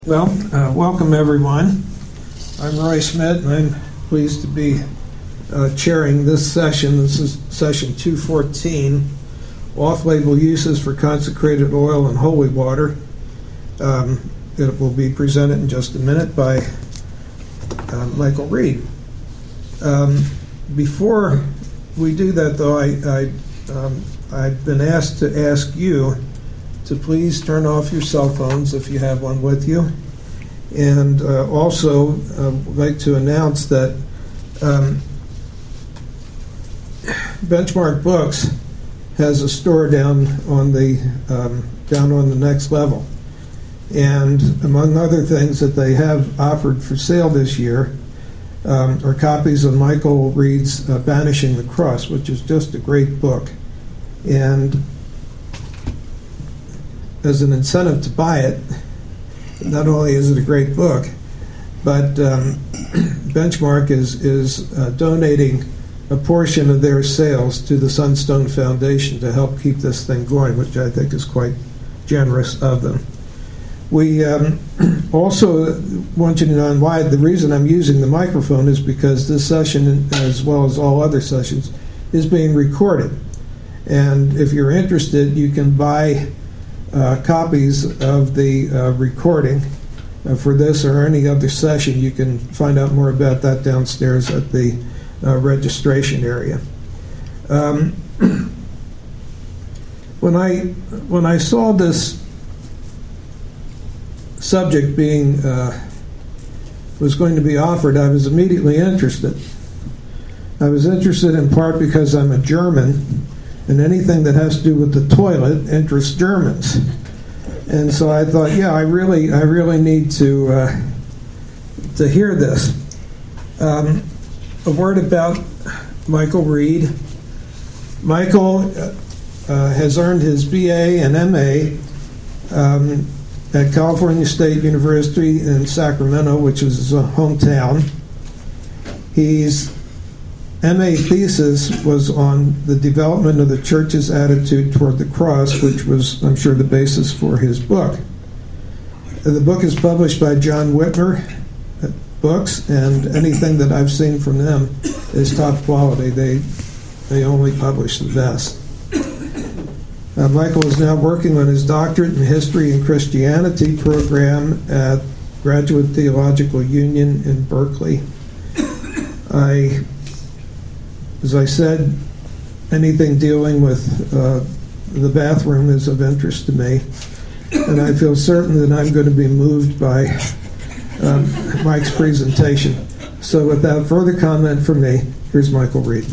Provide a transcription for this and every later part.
Well, welcome everyone. I'm Roy Schmidt, and I'm pleased to be chairing this session. This is session 214, Off-Label Uses for Consecrated Oil and Holy Water. It will be presented in just a minute by Michael Reed. Before we do that, though, I've been asked to ask you to please turn off your cell phones if you have one with you. And also, I'd like to announce that Benchmark Books has a store down on the next level. And among other things that they have offered for sale this year are copies of Michael Reed's Banishing the Cross, which is just a great book. And as an incentive to buy it, not only is it a great book, but Benchmark is donating a portion of their sales to the Sunstone Foundation to help keep this thing going, which I think is quite generous of them. We also want you to know why the reason I'm using the microphone is because this session, as well as all other sessions, is being recorded. And if you're interested, you can buy copies of the recording for this or any other session. You can find out more about that downstairs at the registration area. When I saw this subject was going to be offered, I was immediately interested. I was interested in part because I'm a German, and anything that has to do with the toilet interests Germans. And so I thought, I really need to hear this. A word about Michael Reed. Michael has earned his BA and MA at California State University in Sacramento, which is his hometown. His MA thesis was on the development of the church's attitude toward the cross, which was, I'm sure, the basis for his book. The book is published by John Whitmer Books, and anything that I've seen from them is top quality. They only publish the best. Michael is now working on his doctorate in History and Christianity program at Graduate Theological Union in Berkeley. As I said, anything dealing with the bathroom is of interest to me, and I feel certain that I'm going to be moved by Mike's presentation. So without further comment from me, here's Michael Reed.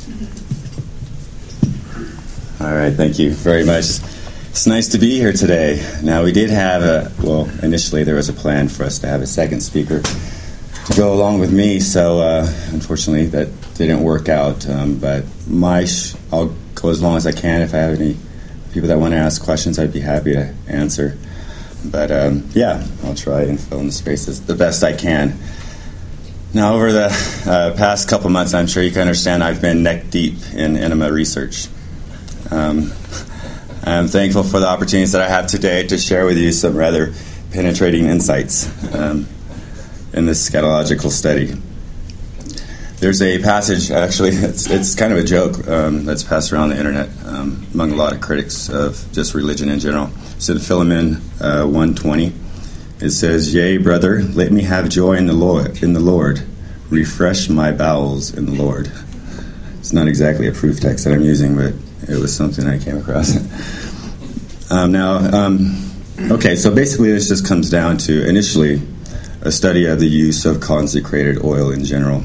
All right, thank you very much. It's nice to be here today. Now, we did have initially there was a plan for us to have a second speaker to go along with me, so unfortunately that didn't work out, but I'll go as long as I can. If I have any people that want to ask questions, I'd be happy to answer, but I'll try and fill in the spaces the best I can. Now, over the past couple months, I'm sure you can understand I've been neck deep in enema research. I'm thankful for the opportunities that I have today to share with you some rather penetrating insights in this scatological study. There's a passage, actually, it's kind of a joke that's passed around the internet among a lot of critics of just religion in general. It's in Philemon 1:20. It says, "Yea, brother, let me have joy in the Lord. Refresh my bowels in the Lord." It's not exactly a proof text that I'm using, but it was something I came across. So basically this just comes down to, initially, a study of the use of consecrated oil in general.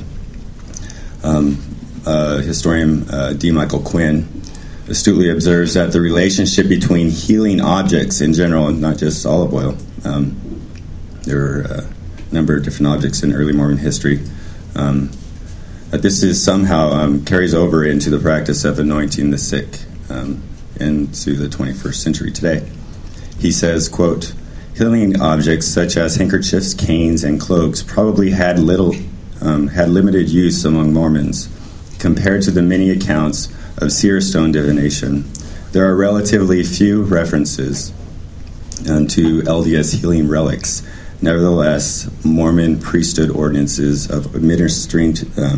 Historian D. Michael Quinn astutely observes that the relationship between healing objects in general, and not just olive oil, there are a number of different objects in early Mormon history, that this is somehow carries over into the practice of anointing the sick into the 21st century today. He says, quote, "Healing objects such as handkerchiefs, canes, and cloaks probably had limited use among Mormons. Compared to the many accounts of seer stone divination, there are relatively few references to LDS healing relics Nevertheless, Mormon priesthood ordinances of administering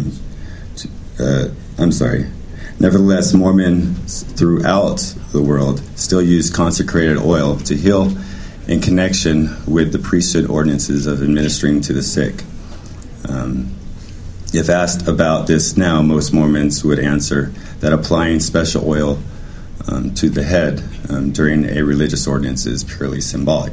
Nevertheless, Mormons throughout the world still use consecrated oil to heal in connection with the priesthood ordinances of administering to the sick. If asked about this now, most Mormons would answer that applying special oil to the head during a religious ordinance is purely symbolic.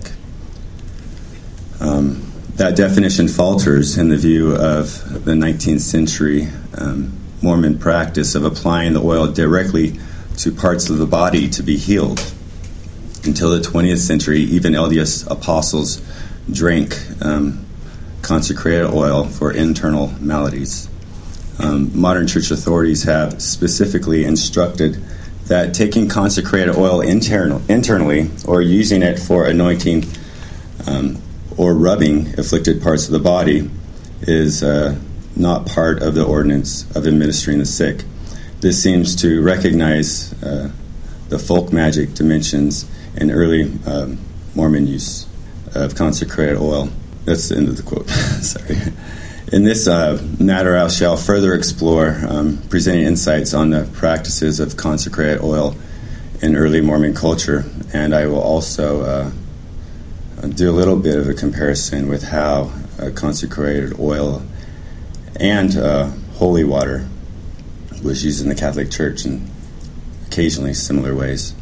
That definition falters in the view of the 19th century Mormon practice of applying the oil directly to parts of the body to be healed. Until the 20th century, even LDS apostles drank consecrated oil for internal maladies. Modern church authorities have specifically instructed that taking consecrated oil internally or using it for anointing or rubbing afflicted parts of the body is not part of the ordinance of administering the sick. This seems to recognize the folk magic dimensions in early Mormon use of consecrated oil. That's the end of the quote. Sorry. In this matter, I shall further explore presenting insights on the practices of consecrated oil in early Mormon culture, and I will also do a little bit of a comparison with how consecrated oil and holy water was used in the Catholic Church in occasionally similar ways.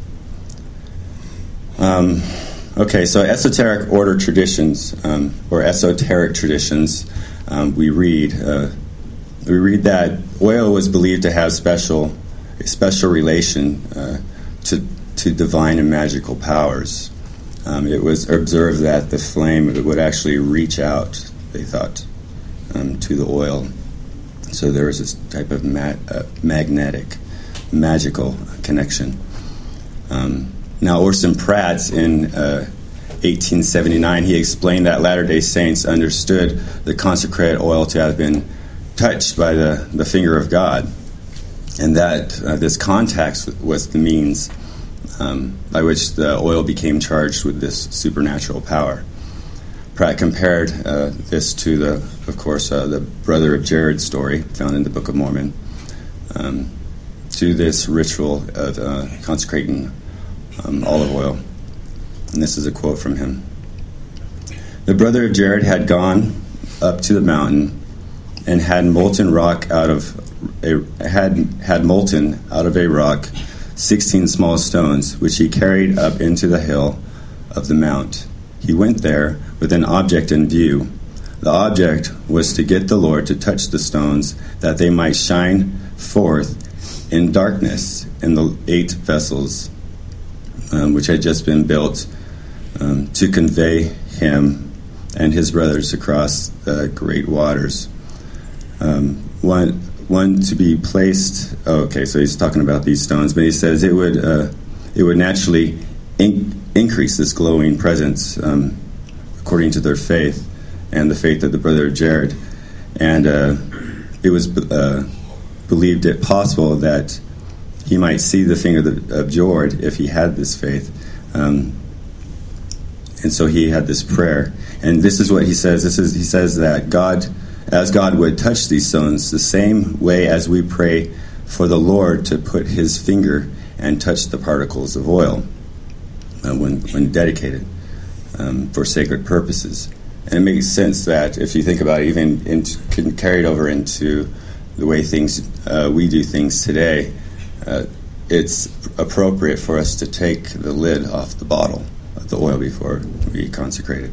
Okay, so esoteric order traditions, or esoteric traditions, we read that oil was believed to have a special relation to divine and magical powers. It was observed that the flame would actually reach out, they thought, to the oil. So there was this type of magnetic, magical connection. Now, Orson Pratt in 1879, he explained that Latter-day Saints understood the consecrated oil to have been touched by the finger of God, and that this contact was the means by which the oil became charged with this supernatural power. Pratt compared this to the Brother of Jared story found in the Book of Mormon, to this ritual of consecrating olive oil. And this is a quote from him. The brother of Jared had gone up to the mountain and had molten out of a rock 16 small stones, which he carried up into the hill of the mount. He went there with an object in view. The object was to get the Lord to touch the stones, that they might shine forth in darkness in the 8 vessels which had just been built to convey him and his brothers across the great waters. One to be placed. Okay, so he's talking about these stones, but he says it would naturally increase this glowing presence according to their faith and the faith of the brother of Jared, and it was believed it possible that he might see the finger of Jared if he had this faith. And so he had this prayer. And this is what he says. He says that God would touch these stones the same way as we pray for the Lord to put his finger and touch the particles of oil when dedicated for sacred purposes. And it makes sense that if you think about it, even can carry it over into the way we do things today, it's appropriate for us to take the lid off the bottle of the oil before we consecrate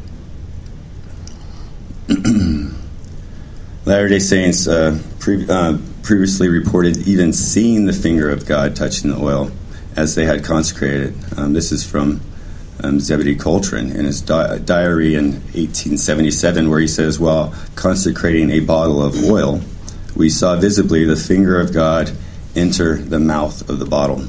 it. Latter-day Saints previously reported even seeing the finger of God touching the oil as they had consecrated it. This is from Zebedee Coltrane in his diary in 1877, where he says, while consecrating a bottle of oil, we saw visibly the finger of God enter the mouth of the bottle.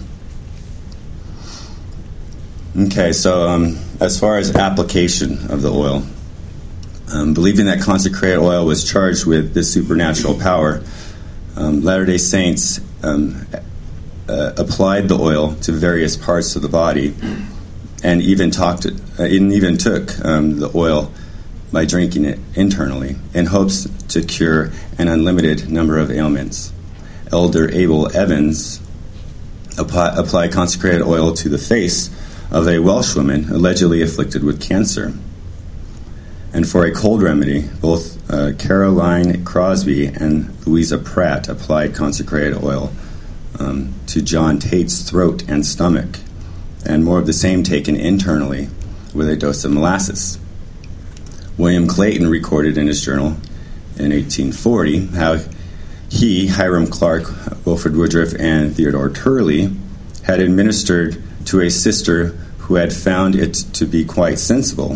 Okay, so as far as application of the oil, believing that consecrated oil was charged with this supernatural power, Latter-day Saints applied the oil to various parts of the body, and even took the oil by drinking it internally in hopes to cure an unlimited number of ailments. Elder Abel Evans applied consecrated oil to the face of a Welsh woman allegedly afflicted with cancer. And for a cold remedy, both Caroline Crosby and Louisa Pratt applied consecrated oil to John Tate's throat and stomach, and more of the same taken internally with a dose of molasses. William Clayton recorded in his journal in 1840 how he, Hiram Clark, Wilfred Woodruff, and Theodore Turley had administered to a sister who had found it to be quite sensible.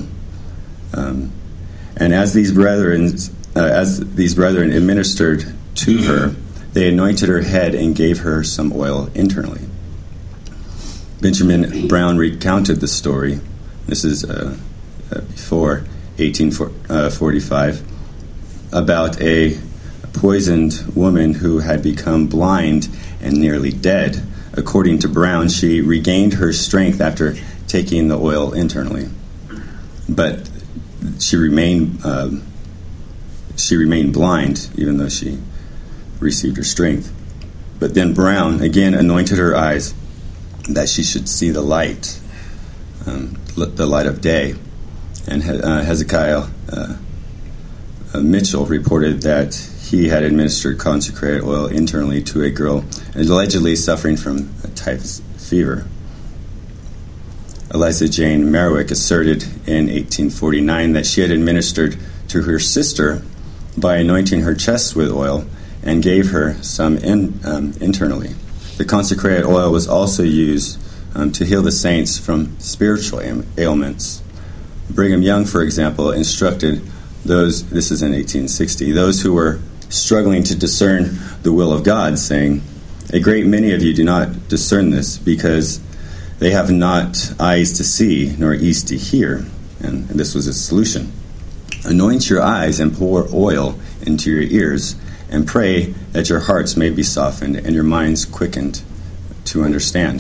And as these brethren administered to her, they anointed her head and gave her some oil internally. Benjamin Brown recounted the story. This is before 1845, about a poisoned woman who had become blind and nearly dead. According to Brown, she regained her strength after taking the oil internally, but she remained blind even though she received her strength. But then Brown again anointed her eyes that she should see the light of day. And Hezekiah Mitchell reported that he had administered consecrated oil internally to a girl allegedly suffering from a typhus fever. Eliza Jane Merrick asserted in 1849 that she had administered to her sister by anointing her chest with oil and gave her some internally. The consecrated oil was also used to heal the saints from spiritual ailments. Brigham Young, for example, instructed those, this is in 1860, those who were struggling to discern the will of God, saying, "A great many of you do not discern this, because they have not eyes to see, nor ears to hear." And this was his solution. "Anoint your eyes and pour oil into your ears, and pray that your hearts may be softened and your minds quickened to understand."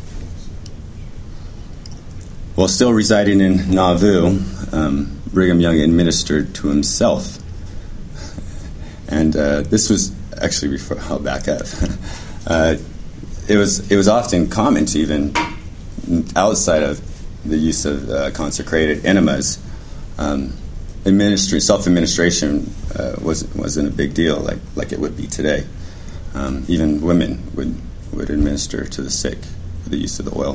While still residing in Nauvoo, Brigham Young administered to himself. And this was actually before, I'll back up. It was often common to, even outside of the use of consecrated enemas, self-administration wasn't a big deal like it would be today. Even women would administer to the sick with the use of the oil.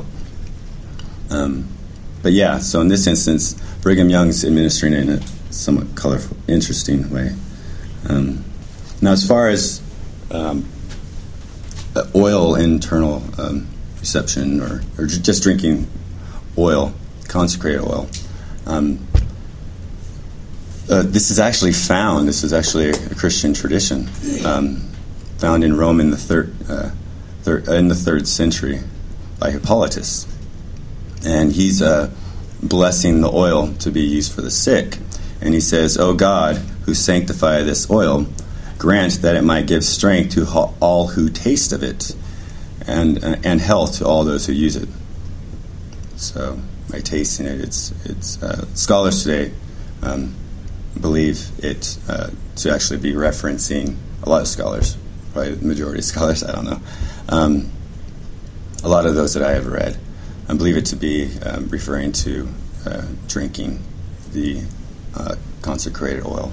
But yeah, so in this instance, Brigham Young's administering it in a somewhat colorful, interesting way. Now, as far as oil internal reception or just drinking oil, consecrated oil, this is actually found. This is actually a Christian tradition found in Rome in the third century by Hippolytus. And he's blessing the oil to be used for the sick. And he says, "O God, who sanctify this oil, grant that it might give strength to all who taste of it, and health to all those who use it." So by tasting it, it's scholars today believe it to actually be referencing, a lot of scholars, probably the majority of scholars, I don't know, a lot of those that I have read, I believe it to be referring to drinking the consecrated oil.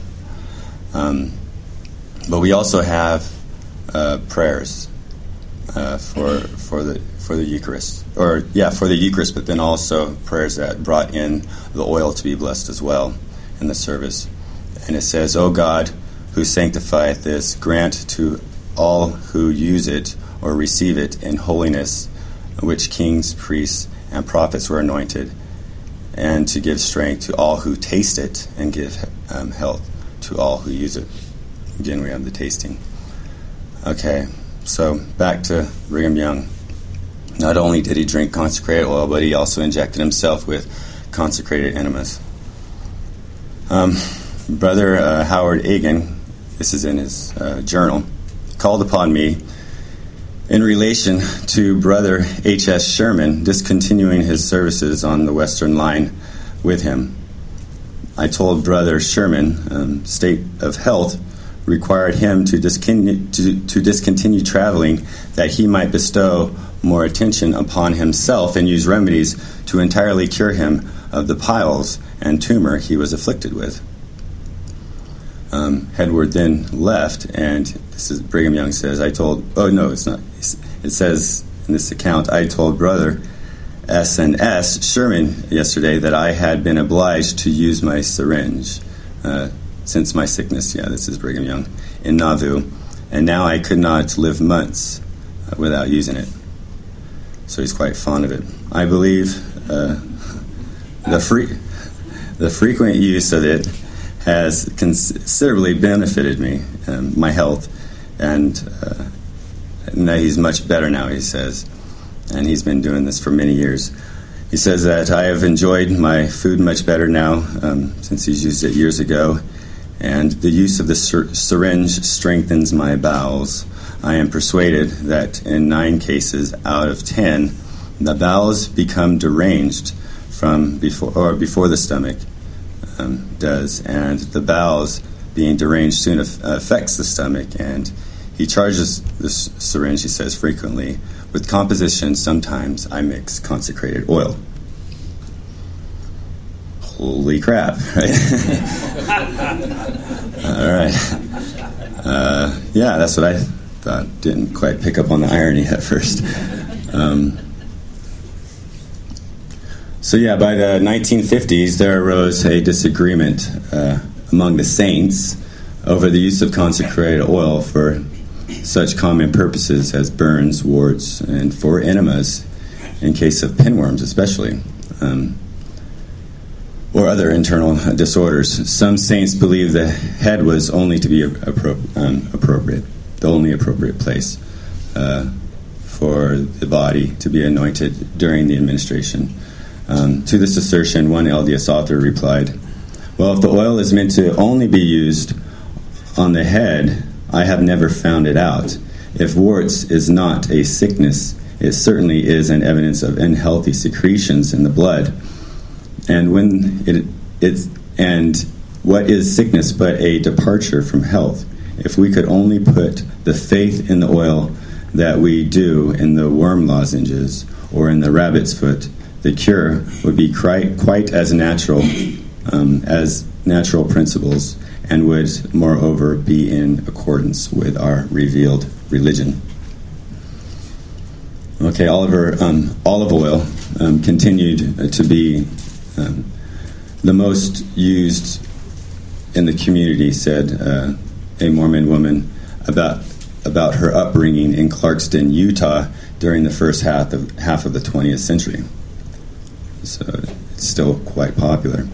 But we also have prayers for the Eucharist, for the Eucharist, but then also prayers that brought in the oil to be blessed as well in the service. And it says, "O God, who sanctifieth this, grant to all who use it or receive it in holiness, which kings, priests, and prophets were anointed, and to give strength to all who taste it, and give health to all who use it." Again, we have the tasting. Okay, so back to Brigham Young. Not only did he drink consecrated oil, but he also injected himself with consecrated enemas. Brother Howard Egan, this is in his journal, called upon me in relation to Brother H.S. Sherman discontinuing his services on the Western Line with him. I told Brother Sherman, state of health required him to discontinue traveling, that he might bestow more attention upon himself and use remedies to entirely cure him of the piles and tumor he was afflicted with. Edward then left, and this is Brigham Young says, it says in this account, I told Brother S&S Sherman yesterday that I had been obliged to use my syringe since my sickness, this is Brigham Young, in Nauvoo, and now I could not live months without using it. So he's quite fond of it. I believe the frequent use of it has considerably benefited me, my health, and that he's much better now, he says. And he's been doing this for many years. He says that I have enjoyed my food much better now since he's used it years ago, and the use of the syringe strengthens my bowels. I am persuaded that in 9 cases out of 10, the bowels become deranged before the stomach does, and the bowels being deranged soon affects the stomach, and he charges this syringe, he says, frequently. With composition, sometimes I mix consecrated oil. Holy crap, right? All right. That's what I thought. Didn't quite pick up on the irony at first. By the 1950s, there arose a disagreement among the saints over the use of consecrated oil for such common purposes as burns, warts, and for enemas in case of pinworms especially, or other internal disorders. Some saints believe the head was only to be appropriate, the only appropriate place for the body to be anointed during the administration. To this assertion, one LDS author replied, well, if the oil is meant to only be used on the head, I have never found it out. If warts is not a sickness, it certainly is an evidence of unhealthy secretions in the blood. And what is sickness but a departure from health? If we could only put the faith in the oil that we do in the worm lozenges or in the rabbit's foot, the cure would be quite as natural as natural principles, and would, moreover, be in accordance with our revealed religion. Okay, olive oil continued to be the most used in the community, said a Mormon woman about her upbringing in Clarkston, Utah, during the first half of the 20th century. So it's still quite popular.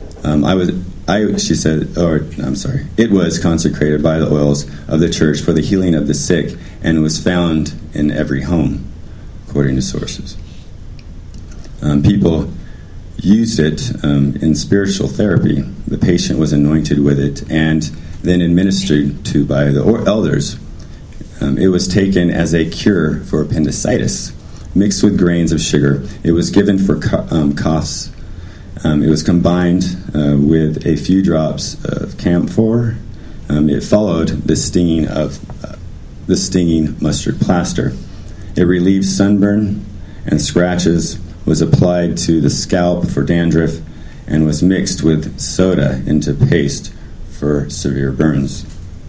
It was consecrated by the oils of the church for the healing of the sick, and was found in every home, according to sources. People used it in spiritual therapy. The patient was anointed with it and then administered to by the elders. It was taken as a cure for appendicitis, mixed with grains of sugar. It was given for coughs. It was combined with a few drops of camphor. It followed the stinging mustard plaster. It relieved sunburn and scratches, was applied to the scalp for dandruff, and was mixed with soda into paste for severe burns.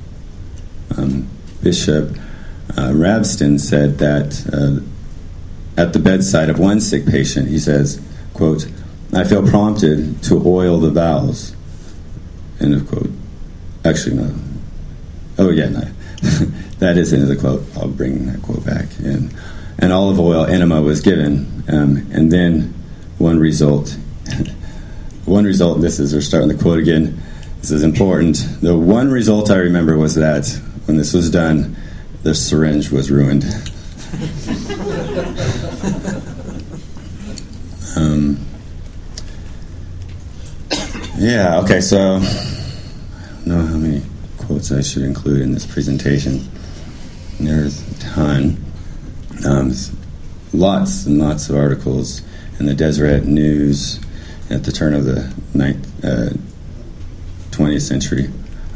Bishop Rabston said that at the bedside of one sick patient, he says, quote, I feel prompted to oil the bowels. End of quote. Actually, no. Oh, yeah, no. That is the end of the quote. I'll bring that quote back. And an olive oil enema was given. And then one result, this is, we're starting the quote again. This is important. The one result I remember was that when this was done, the syringe was ruined. So I don't know how many quotes I should include in this presentation. There's a ton. Lots and lots of articles in the Deseret News at the turn of the 20th century.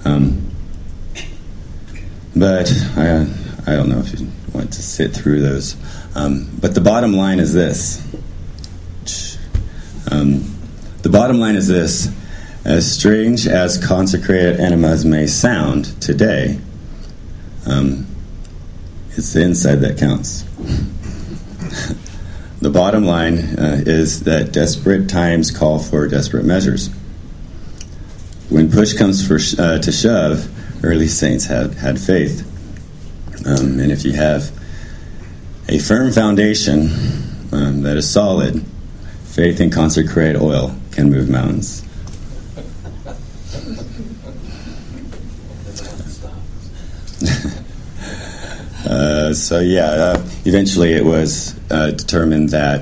But I don't know if you want to sit through those. But the bottom line is this. The bottom line is this. As strange as consecrated enemas may sound today, it's the inside that counts. The bottom line is that desperate times call for desperate measures. When push comes to shove, early saints had faith. And if you have a firm foundation that is solid, faith in consecrated oil can move mountains. Eventually it was determined that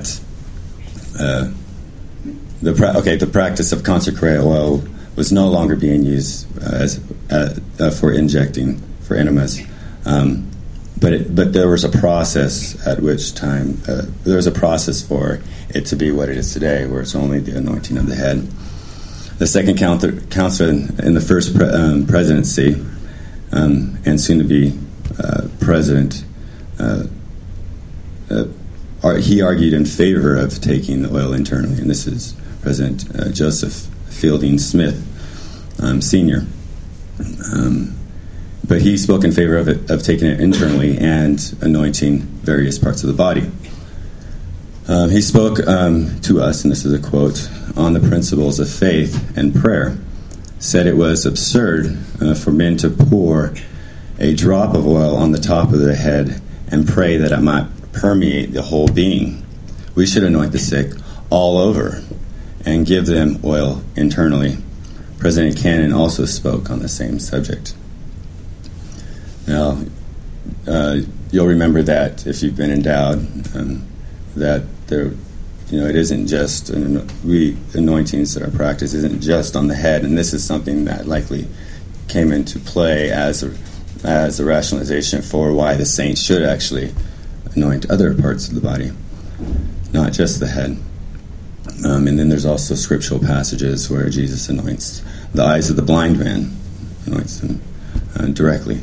the practice of consecrated oil was no longer being used for injecting for enemas. But there was a process at which time there was a process for it to be what it is today, where it's only the anointing of the head. The second counselor in the first presidency, and soon to be president, he argued in favor of taking the oil internally, and this is President Joseph Fielding Smith, Sr. But he spoke in favor of taking it internally and anointing various parts of the body. He spoke to us, and this is a quote, on the principles of faith and prayer, said it was absurd for men to pour a drop of oil on the top of the head and pray that it might permeate the whole being. We should anoint the sick all over and give them oil internally. President Cannon also spoke on the same subject. Now, you'll remember that if you've been endowed, that there, it isn't just anointings that are practiced isn't just on the head, and this is something that likely came into play as a rationalization for why the saints should actually anoint other parts of the body, not just the head. And then there's also scriptural passages where Jesus anoints the eyes of the blind man, anoints them directly.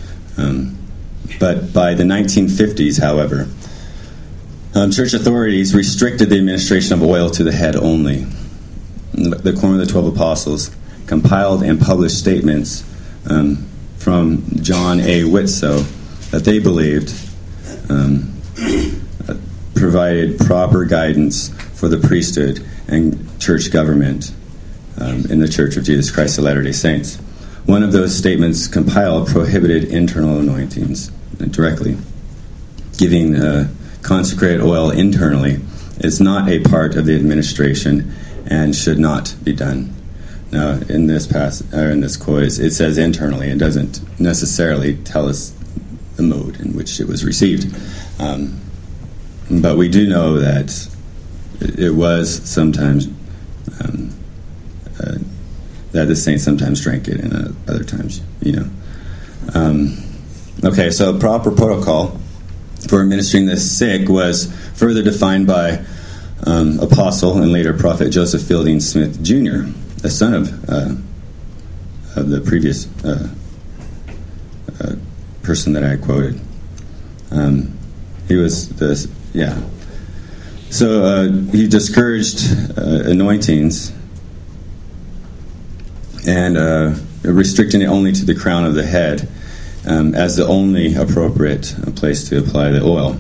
But by the 1950s, however, church authorities restricted the administration of oil to the head only. The Quorum of the 12 Apostles compiled and published statements from John A. Whitsoe that they believed provided proper guidance for the priesthood and church government in the Church of Jesus Christ of Latter-day Saints. One of those statements compiled prohibited internal anointings directly. Giving consecrated oil internally is not a part of the administration and should not be done. Now, in this quote, it says internally. It doesn't necessarily tell us the mode in which it was received. But we do know that it was sometimes that the saints sometimes drank it, and other times, Okay, so proper protocol for administering the sick was further defined by Apostle and later Prophet Joseph Fielding Smith Jr., the son of the previous person that I quoted. He was So he discouraged anointings and restricting it only to the crown of the head as the only appropriate place to apply the oil.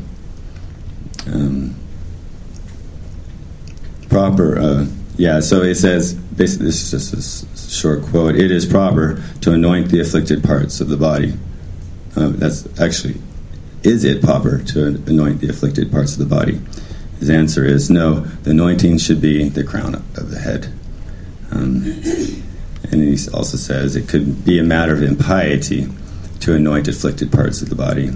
So it says, basically, this is just a short quote, it is proper to anoint the afflicted parts of the body. That's actually, is it proper to anoint the afflicted parts of the body? His answer is no, the anointing should be the crown of the head. And he also says it could be a matter of impiety to anoint afflicted parts of the body.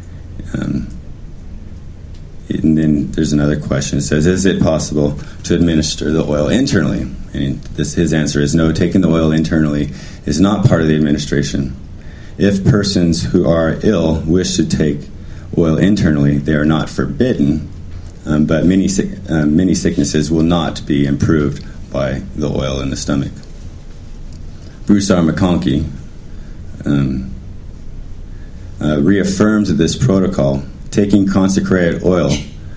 And then there's another question. It says, is it possible to administer the oil internally? And his answer is no, taking the oil internally is not part of the administration. If persons who are ill wish to take oil internally, they are not forbidden, but many sicknesses will not be improved by the oil in the stomach. Bruce R. McConkie reaffirmed this protocol. Taking consecrated oil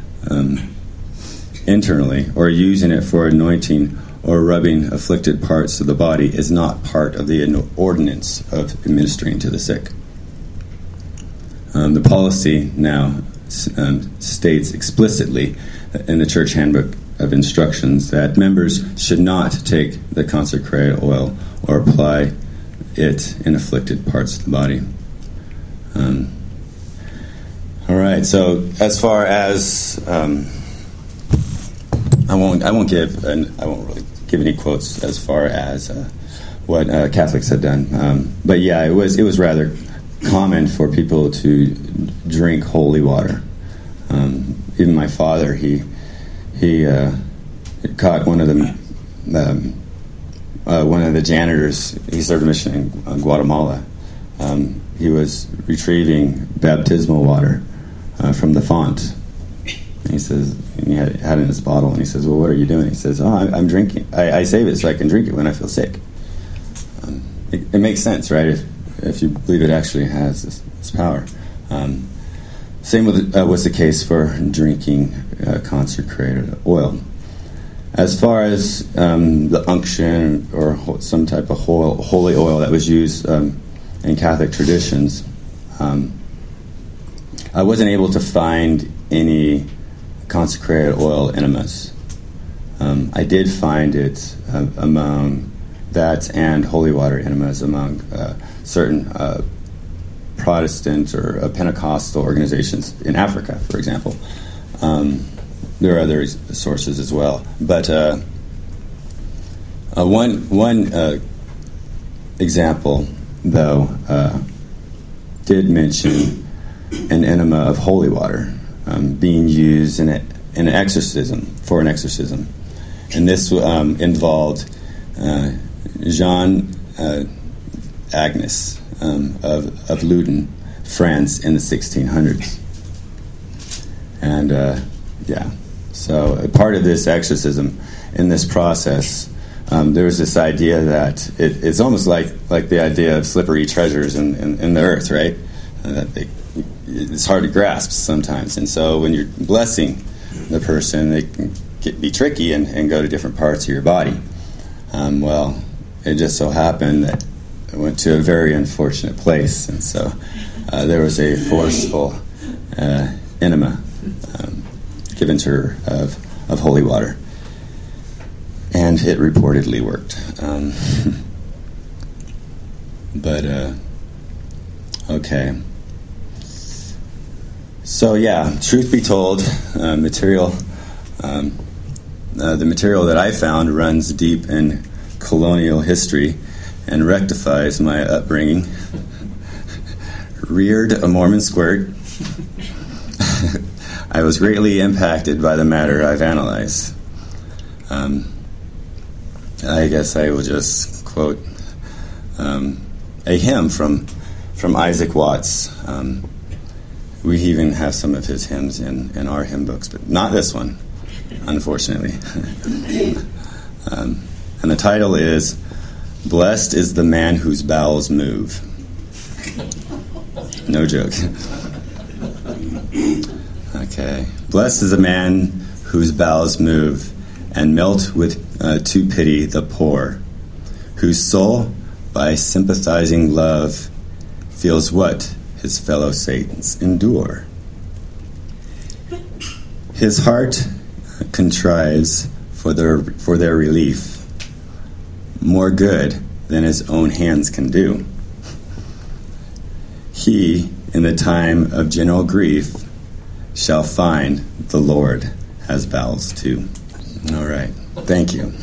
internally or using it for anointing or rubbing afflicted parts of the body is not part of the ordinance of administering to the sick. The policy now states explicitly in the Church Handbook of Instructions that members should not take the consecrated oil or apply it in afflicted parts of the body. All right. So as far as I won't really give any quotes as far as what Catholics have done. But yeah, it was rather common for people to drink holy water. Even my father, he caught one of the janitors. He served a mission in Guatemala. He was retrieving baptismal water from the font. And he says, and he had it in his bottle, and he says, "Well, what are you doing?" He says, "Oh, I'm drinking. I save it so I can drink it when I feel sick." It makes sense, right? If you believe it actually has this power. Same with was the case for drinking consecrated oil. As far as the unction or some type of holy oil that was used in Catholic traditions, I wasn't able to find any consecrated oil enemas. I did find it among that and holy water enemas among certain Protestant or Pentecostal organizations in Africa, for example. There are other sources as well, but one example, though, did mention an enema of holy water being used in an exorcism, and this involved Jean Agnes of Loudun, France, in the 1600s, and so a part of this exorcism, in this process, there was this idea that it's almost like the idea of slippery treasures in the earth, right? It's hard to grasp sometimes, and so when you're blessing the person, they can be tricky and go to different parts of your body. Well, it just so happened that I went to a very unfortunate place, and so there was a forceful enema given to her of holy water, and it reportedly worked. But okay. So yeah, truth be told, the material that I found runs deep in colonial history and rectifies my upbringing. Reared a Mormon squirt, I was greatly impacted by the matter I've analyzed. I guess I will just quote a hymn from Isaac Watts. We even have some of his hymns in our hymn books, but not this one, unfortunately. And the title is, "Blessed is the Man Whose Bowels Move." No joke. Okay. Blessed is the man whose bowels move and melt to pity the poor, whose soul, by sympathizing love, feels what his fellow Satans endure. His heart contrives for their relief more good than his own hands can do. He, in the time of general grief, shall find the Lord has bowels too. All right. Thank you.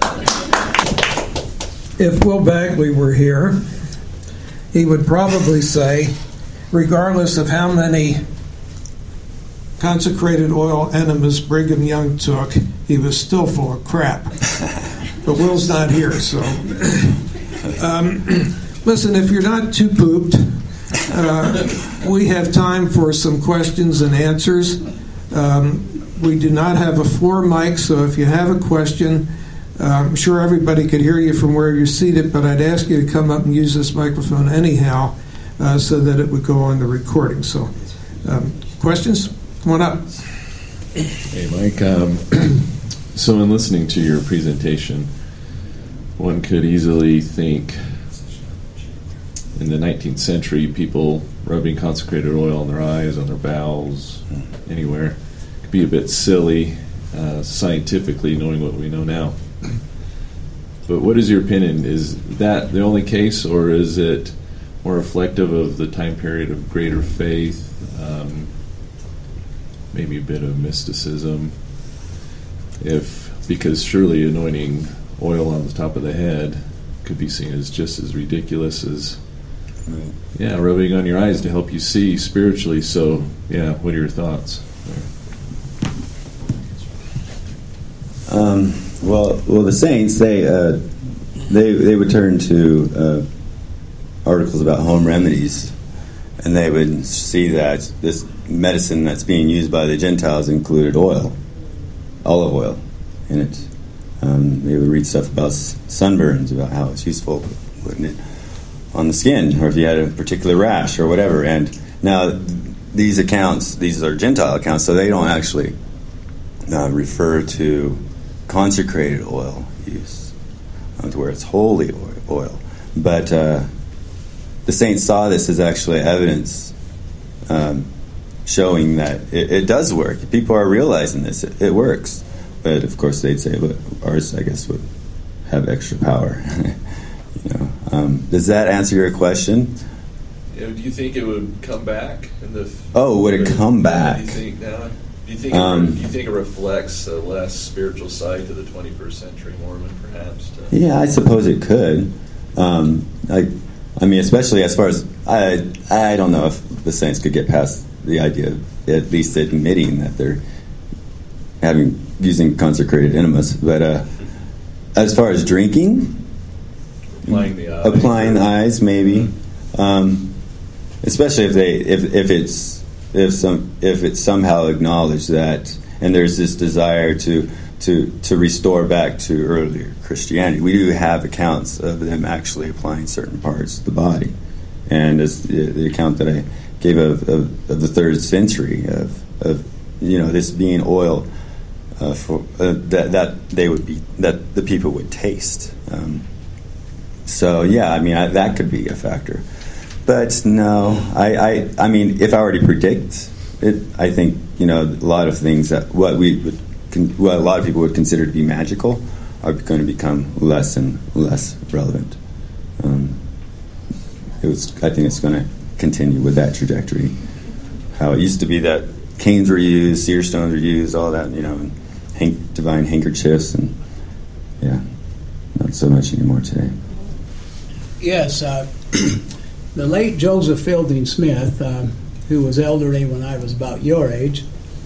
If Will Bagley were here, he would probably say, regardless of how many consecrated oil enemas Brigham Young took, he was still full of crap. But Will's not here, so... listen, if you're not too pooped, we have time for some questions and answers. We do not have a floor mic, so if you have a question, I'm sure everybody could hear you from where you're seated, but I'd ask you to come up and use this microphone anyhow so that it would go on the recording. So, questions? Come on up. Hey, Mike. So in listening to your presentation, one could easily think in the 19th century, people rubbing consecrated oil on their eyes, on their bowels, anywhere, could be a bit silly, scientifically, knowing what we know now. But what is your opinion? Is that the only case, or is it more reflective of the time period of greater faith, maybe a bit of mysticism? Because surely anointing oil on the top of the head could be seen as just as ridiculous as rubbing on your eyes to help you see spiritually. So, what are your thoughts? Well, the saints they would turn to articles about home remedies, and they would see that this medicine that's being used by the Gentiles included olive oil in it. They would read stuff about sunburns, about how it's useful putting it on the skin, or if you had a particular rash or whatever. And now these are Gentile accounts, so they don't actually refer to consecrated oil use, to where it's holy oil. But the saints saw this as actually evidence showing that it does work. People are realizing this. It works. But of course they'd say, but ours, I guess, would have extra power. Does that answer your question? Do you think it would come back? Would it come back? Do you think it reflects a less spiritual side to the 21st century Mormon, perhaps? Yeah, I suppose it could. I mean, especially as far as I don't know if the saints could get past the idea of at least admitting that they're using consecrated enemas. But as far as drinking, applying the eyes, maybe, especially if it's somehow acknowledged that, and there's this desire to restore back to earlier Christianity. We do have accounts of them actually applying certain parts of the body, and as the account that I gave of the 3rd century of this being oil that the people would taste. That could be a factor. But no, I mean, if I were to predict it, I think a lot of things that what a lot of people would consider to be magical are going to become less and less relevant. I think it's going to continue with that trajectory. How it used to be that canes were used, seer stones were used, all that, and divine handkerchiefs, and not so much anymore today. Yes, the late Joseph Fielding Smith, who was elderly when I was about your age,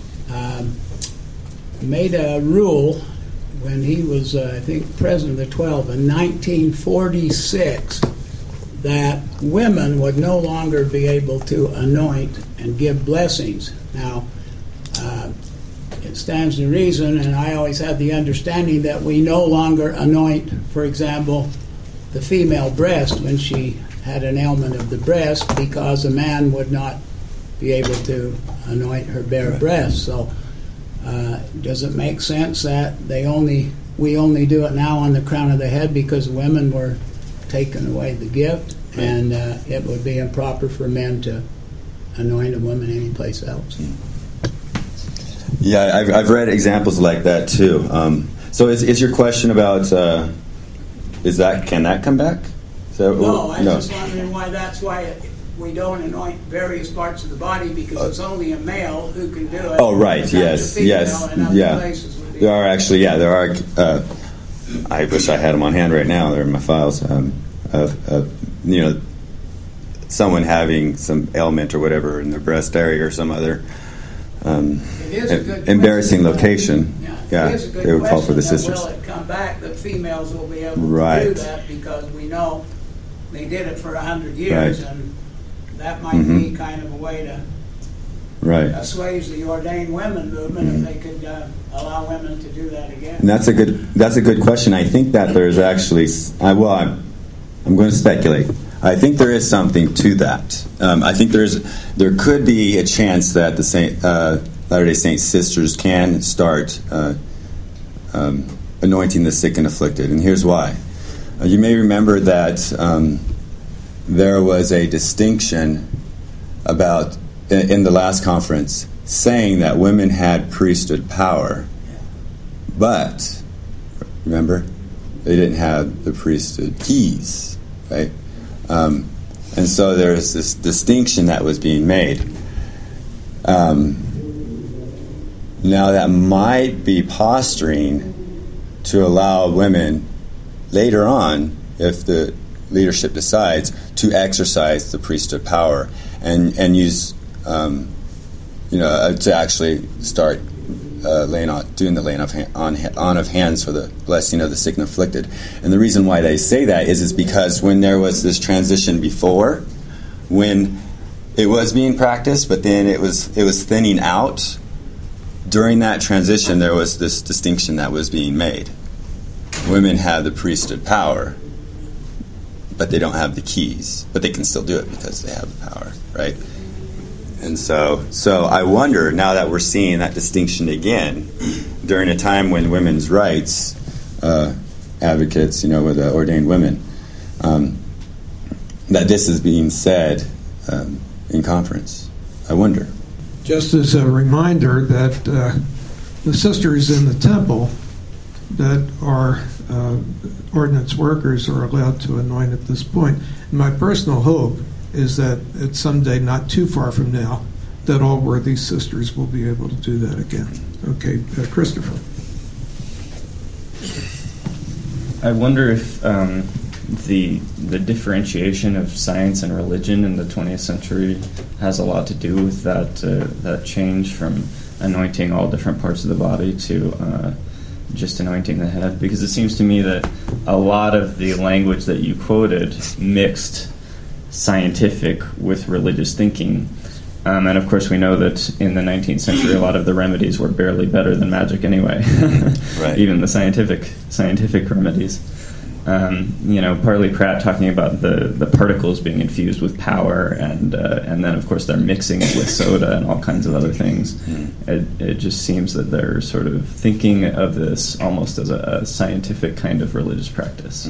made a rule when he was, I think, president of the 12 in 1946, that women would no longer be able to anoint and give blessings. Now, it stands to reason, and I always had the understanding that we no longer anoint, for example, the female breast when she had an ailment of the breast, because a man would not be able to anoint her bare breast. So does it make sense that we only do it now on the crown of the head because women were taken away the gift, and it would be improper for men to anoint a woman anyplace else? Yeah, I've read examples like that too. So is your question about can that come back? No, I was just wondering why we don't anoint various parts of the body, because it's only a male who can do it. Oh, right. Yes. There are actually, there are. I wish I had them on hand right now. They're in my files. Someone having some ailment or whatever in their breast area or some other embarrassing location. They would call for the sisters. Will it come back that females will be able to do that, because we know they did it for 100 years, and that might be kind of a way to Right. assuage the ordained women movement if they could allow women to do that again. And that's a good question. I think that there's actually, I'm going to speculate. I think there is something to that. I think there could be a chance that the Latter-day Saint sisters can start anointing the sick and afflicted, and here's why. You may remember that there was a distinction about in the last conference saying that women had priesthood power, but remember, they didn't have the priesthood keys, right? And so there's this distinction that was being made. Now that might be posturing to allow women later on, if the leadership decides, to exercise the priesthood power and use, to actually start doing the laying on of hands for the blessing of the sick and afflicted. And the reason why they say that is because when there was this transition before, when it was being practiced, but then it was thinning out. During that transition, there was this distinction that was being made. Women have the priesthood power, but they don't have the keys. But they can still do it because they have the power, right? And so I wonder, now that we're seeing that distinction again, during a time when women's rights advocates, with the ordained women, that this is being said in conference. I wonder. Just as a reminder that the sisters in the temple that are ordinance workers are allowed to anoint at this point. And my personal hope is that at someday, not too far from now, that all worthy sisters will be able to do that again. Okay, Christopher. I wonder if the differentiation of science and religion in the 20th century has a lot to do with that change from anointing all different parts of the body to just anointing the head. Because it seems to me that a lot of the language that you quoted mixed scientific with religious thinking. And of course we know that in the 19th century a lot of the remedies were barely better than magic anyway. Right. Even the scientific remedies. Parley Pratt talking about the particles being infused with power, and then of course they're mixing it with soda and all kinds of other things. It just seems that they're sort of thinking of this almost as a scientific kind of religious practice.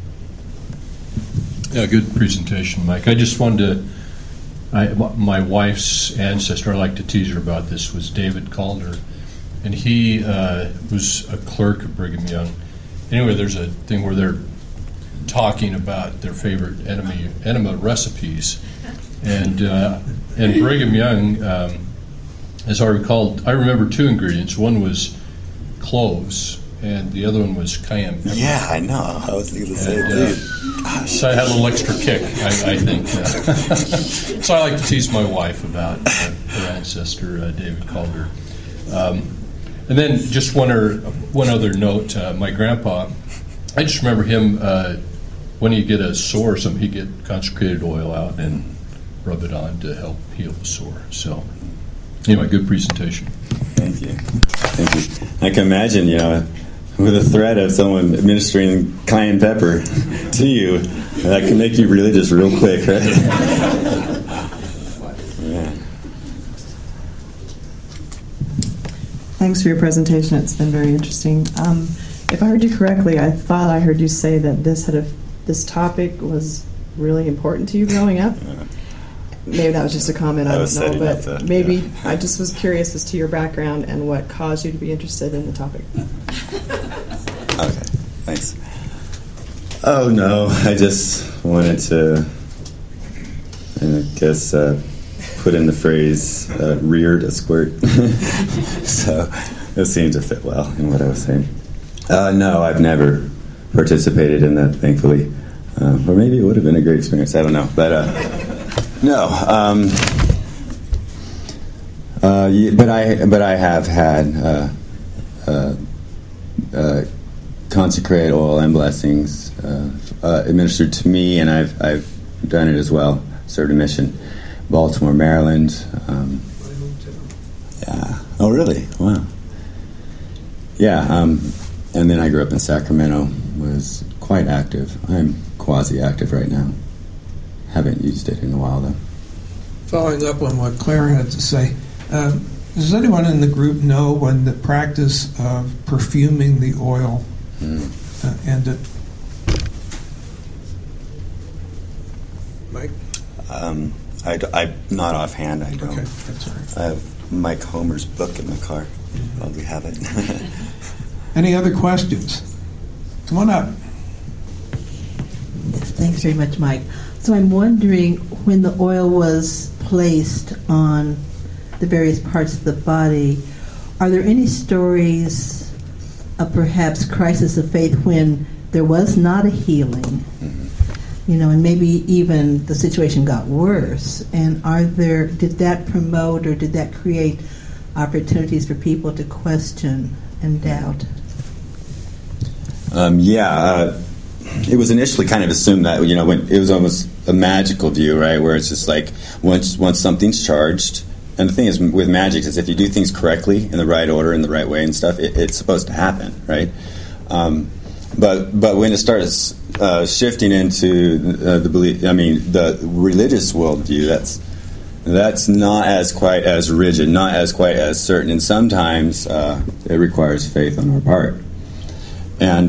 Yeah, good presentation, Mike. I just wanted to, my wife's ancestor, I like to tease her about this, was David Calder, and he was a clerk of Brigham Young. Anyway, there's a thing where they're talking about their favorite enema recipes, and Brigham Young, as I recall, I remember two ingredients. One was cloves, and the other one was cayenne pepper. Yeah, I know. I was thinking the same thing. So I had a little extra kick, I think. So I like to tease my wife about her ancestor, David Calder. And then just one other note. My grandpa, I just remember him, when he'd get a sore or something, he'd get consecrated oil out and rub it on to help heal the sore. So anyway, good presentation. Thank you. I can imagine, with the threat of someone administering cayenne pepper to you, that can make you religious real quick, right? Yeah. Thanks for your presentation. It's been very interesting. If I heard you correctly, I thought I heard you say that this topic was really important to you growing up. Maybe that was just a comment, I don't know. But maybe I just was curious as to your background and what caused you to be interested in the topic. Okay, thanks. Oh, no, I just wanted to, put in the phrase, reared a squirt. So it seemed to fit well in what I was saying. No, I've never participated in that, thankfully. Or maybe it would have been a great experience, I don't know. But no. But I have had consecrated oil and blessings administered to me, and I've done it as well. Served a mission, Baltimore, Maryland, Yeah. Oh, really? Wow. Yeah. And then I grew up in Sacramento. Was quite active. I'm quasi-active right now. Haven't used it in a while though. Following up on what Claire had to say, does anyone in the group know when the practice of perfuming the oil ended? Mike? I not offhand. I don't. Okay, that's all right. I have Mike Homer's book in my car. Probably have it. Any other questions? Come on up. Yes, thanks very much, Mike. So I'm wondering, when the oil was placed on the various parts of the body, are there any stories of perhaps crisis of faith when there was not a healing? And maybe even the situation got worse. And did that promote or did that create opportunities for people to question and doubt? It was initially kind of assumed that, when it was almost a magical view, right, where it's just like once something's charged, and the thing is with magic is if you do things correctly in the right order, in the right way and stuff, it's supposed to happen, right? But when it starts shifting into the belief, the religious worldview, that's not as quite as rigid, not as quite as certain, and sometimes it requires faith on our part. And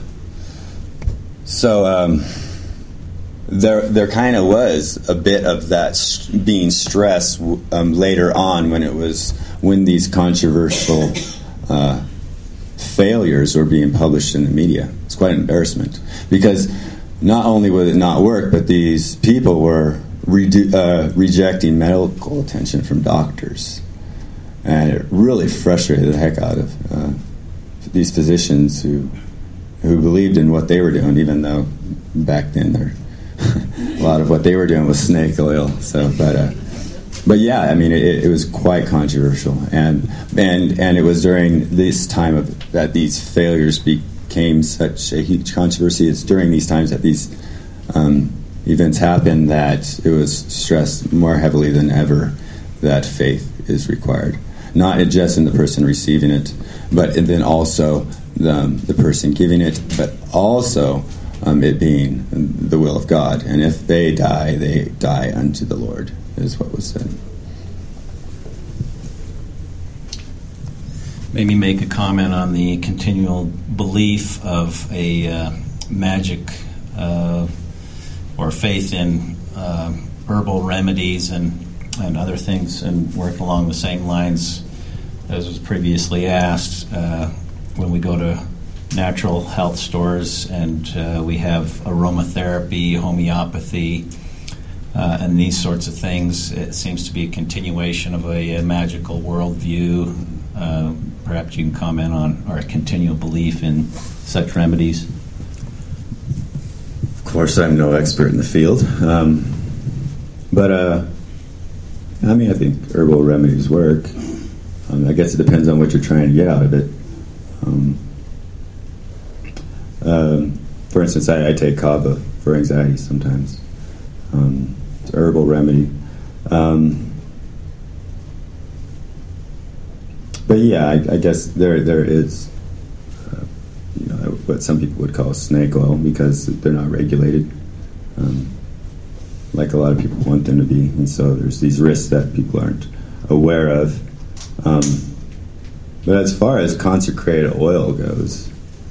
so there kind of was a bit of that being stressed later on when these controversial failures were being published in the media. It's quite an embarrassment because not only would it not work, but these people were rejecting medical attention from doctors, and it really frustrated the heck out of these physicians who believed in what they were doing, even though back then a lot of what they were doing was snake oil. So, but yeah, it was quite controversial, and it was during this time that these failures became such a huge controversy. It's during these times that these events happened that it was stressed more heavily than ever that faith is required, not just in the person receiving it, but then also the person giving it, but also it being the will of God. And if they die unto the Lord, is what was said. Maybe make a comment on the continual belief of a magic or faith in herbal remedies and other things, and work along the same lines as was previously asked. When we go to natural health stores and we have aromatherapy, homeopathy, and these sorts of things, it seems to be a continuation of a magical worldview. Perhaps you can comment on our continual belief in such remedies. Of course, I'm no expert in the field, but I think herbal remedies work. I guess it depends on what you're trying to get out of it. For instance, I take kava for anxiety sometimes. It's a herbal remedy. But yeah, I guess there is what some people would call snake oil because they're not regulated, like a lot of people want them to be, and so there's these risks that people aren't aware of. But as far as consecrated oil goes,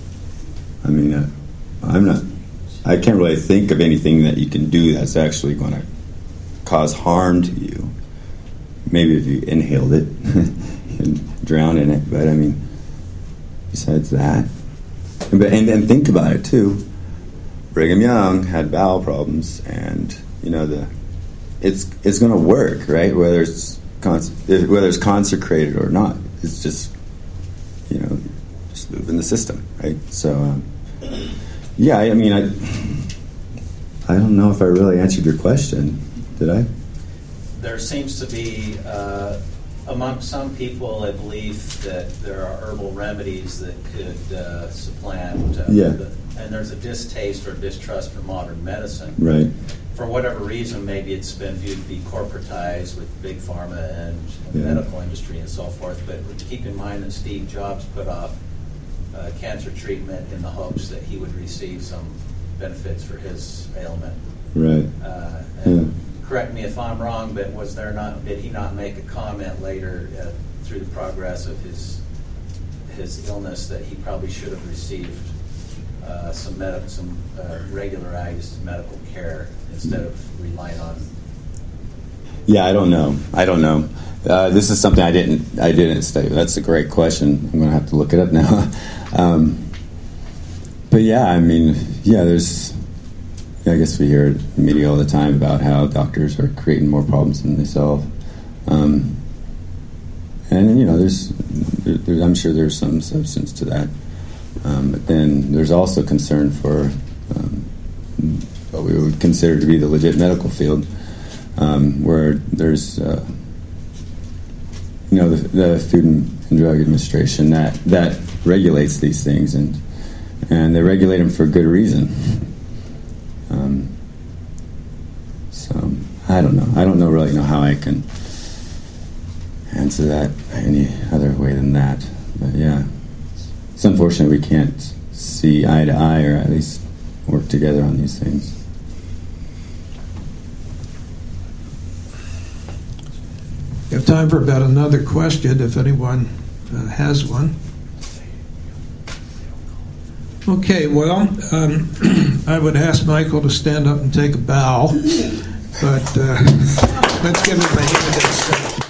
I can't really think of anything that you can do that's actually going to cause harm to you. Maybe if you inhaled it and drown in it, but besides that, and think about it too. Brigham Young had bowel problems, and it's going to work, right? Whether it's consecrated or not, it's just moving the system, right? So yeah, I don't know if I really answered your question. Did I? There seems to be among some people a belief that there are herbal remedies that could supplant, and there's a distaste or distrust for modern medicine. Right. for whatever reason, maybe it's been viewed to be corporatized with big pharma and the medical industry and so forth. But keep in mind that Steve Jobs put off cancer treatment in the hopes that he would receive some benefits for his ailment. Right. And correct me if I'm wrong, but did he not make a comment later through the progress of his illness that he probably should have received some regularized medical care instead of relying on? Yeah, I don't know. This is something I didn't study. That's a great question. I'm going to have to look it up now. But yeah, I mean, there's. I guess we hear it in the media all the time about how doctors are creating more problems than they solve. And I'm sure there's some substance to that. But then there's also concern for what we would consider to be the legit medical field, where there's the Food and Drug Administration that regulates these things, and they regulate them for good reason. So I don't know. I don't really know how I can answer that any other way than that. But yeah, it's unfortunate we can't see eye to eye, or at least work together on these things. We have time for about another question, if anyone has one. Okay, well, I would ask Michael to stand up and take a bow, but let's give him a hand instead.